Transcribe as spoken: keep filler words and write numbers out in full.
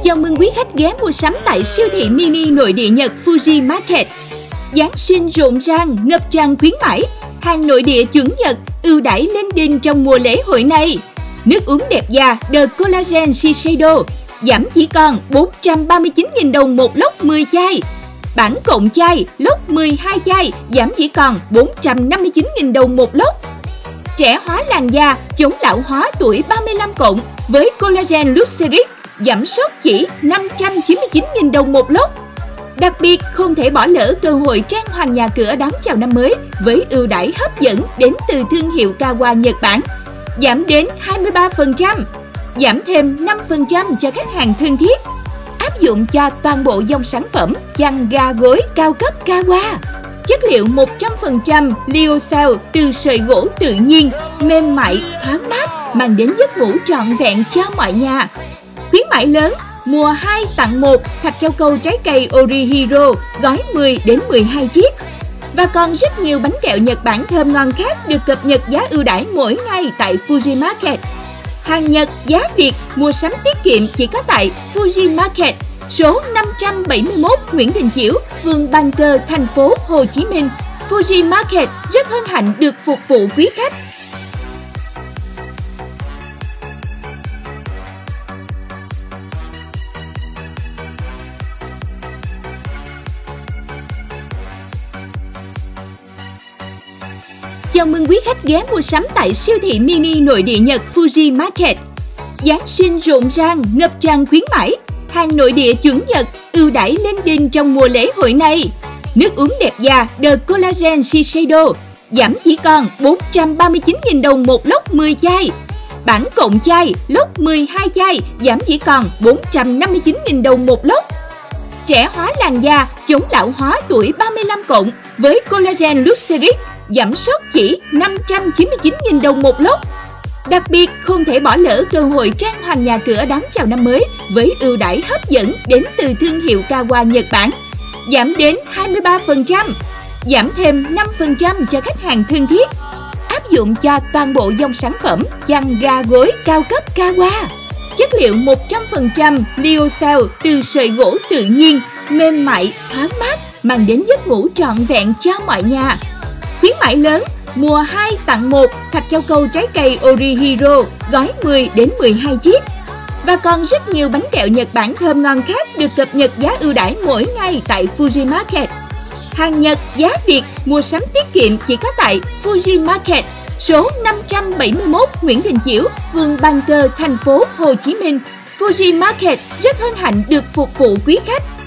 Chào mừng quý khách ghé mua sắm tại siêu thị mini nội địa Nhật Fuji Market. Giáng sinh rộn ràng, ngập tràn khuyến mãi. Hàng nội địa chuẩn Nhật ưu đãi lên đỉnh trong mùa lễ hội này. Nước uống đẹp da The Collagen Shiseido giảm chỉ còn bốn trăm ba mươi chín nghìn đồng một lốc mười chai. Bản cộng chai lốc mười hai chai giảm chỉ còn bốn trăm năm mươi chín nghìn đồng một lốc. Trẻ hóa làn da, chống lão hóa tuổi ba mươi lăm cộng với Collagen Luxeric giảm sốt chỉ năm trăm chín mươi chín nghìn đồng một lốc. Đặc biệt không thể bỏ lỡ cơ hội trang hoàng nhà cửa đón chào năm mới với ưu đãi hấp dẫn đến từ thương hiệu Kawa Nhật Bản. Giảm đến hai mươi ba phần trăm, giảm thêm năm phần trăm cho khách hàng thân thiết. Áp dụng cho toàn bộ dòng sản phẩm chăn ga gối cao cấp Kawa. Chất liệu một trăm phần trăm lyocell từ sợi gỗ tự nhiên, mềm mại, thoáng mát, mang đến giấc ngủ trọn vẹn cho mọi nhà. Khuyến mãi lớn, mùa hai tặng một thạch rau câu trái cây Orihiro gói mười đến mười hai chiếc. Và còn rất nhiều bánh kẹo Nhật Bản thơm ngon khác được cập nhật giá ưu đãi mỗi ngày tại Fuji Market. Hàng Nhật giá Việt mua sắm tiết kiệm chỉ có tại Fuji Market, số năm trăm bảy mươi mốt Nguyễn Đình Chiểu, phường Bàn Cờ, thành phố Hồ Chí Minh. Fuji Market rất hân hạnh được phục vụ quý khách. Chào mừng quý khách ghé mua sắm tại siêu thị mini nội địa Nhật Fuji Market. Giáng sinh rộn ràng, ngập tràn khuyến mãi. Hàng nội địa chuẩn Nhật ưu đãi lên đỉnh trong mùa lễ hội này. Nước uống đẹp da The Collagen Shiseido giảm chỉ còn bốn trăm ba mươi chín nghìn đồng một lốc mười chai. Bản cộng chai lốc mười hai chai giảm chỉ còn bốn trăm năm mươi chín nghìn đồng một lốc. Trẻ hóa làn da, chống lão hóa tuổi ba mươi lăm cộng với Collagen Luxeric giảm sốt chỉ năm trăm chín mươi chín nghìn đồng một lốc. Đặc biệt không thể bỏ lỡ cơ hội trang hoàng nhà cửa đón chào năm mới với ưu đãi hấp dẫn đến từ thương hiệu Kawa Nhật Bản. Giảm đến hai mươi ba phần trăm, giảm thêm năm phần trăm cho khách hàng thân thiết. Áp dụng cho toàn bộ dòng sản phẩm chăn ga gối cao cấp Kawa. Chất liệu một trăm phần trăm lyocell từ sợi gỗ tự nhiên, mềm mại, thoáng mát, mang đến giấc ngủ trọn vẹn cho mọi nhà. Khuyến mãi lớn, mùa hai tặng một thạch rau câu trái cây Orihiro gói mười đến mười hai chiếc. Và còn rất nhiều bánh kẹo Nhật Bản thơm ngon khác được cập nhật giá ưu đãi mỗi ngày tại Fuji Market. Hàng Nhật giá Việt mua sắm tiết kiệm chỉ có tại Fuji Market, số năm trăm bảy mươi mốt Nguyễn Đình Chiểu, phường Bàn Cờ, thành phố Hồ Chí Minh. Fuji Market rất hân hạnh được phục vụ quý khách.